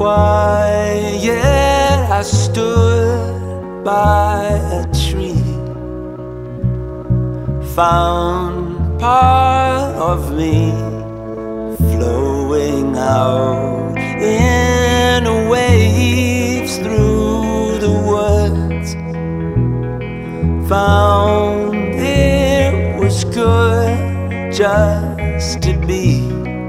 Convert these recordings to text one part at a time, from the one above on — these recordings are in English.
quiet, I stood by a tree, found part of me flowing out in waves through the woods. Found it was good just to be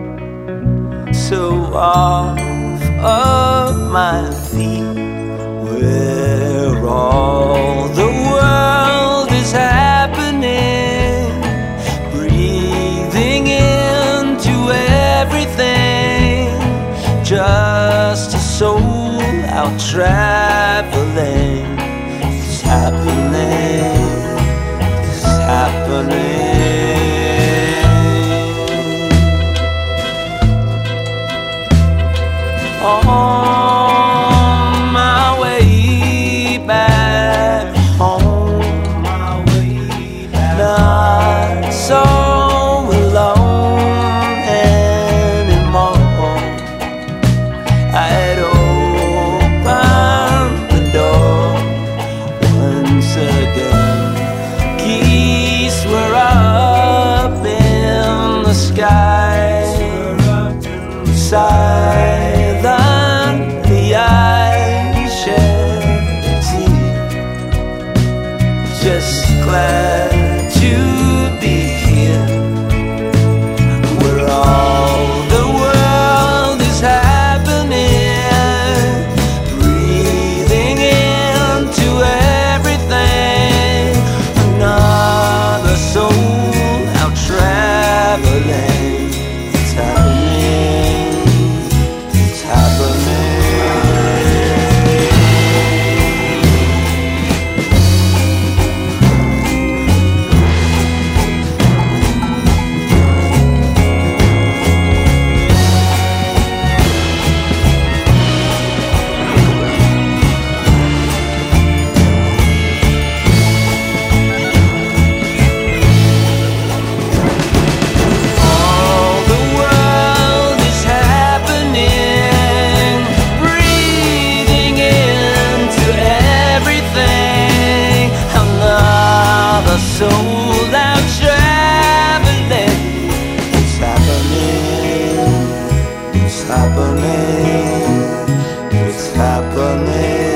so off of my feet, where all the world is happening, breathing into everything, just a soul out traveling. It's happening, it's happening. On my way back home, not so alone anymore. I'd opened the door once again. Geese were up in the sky, silently I shed a tear, just glad to be here, where all the world is happening, breathing into everything, another soul out traveling. It's happening, it's happening. All the world is happening, breathing into everything, another soul out traveling. It's happening, it's happening, it's happening.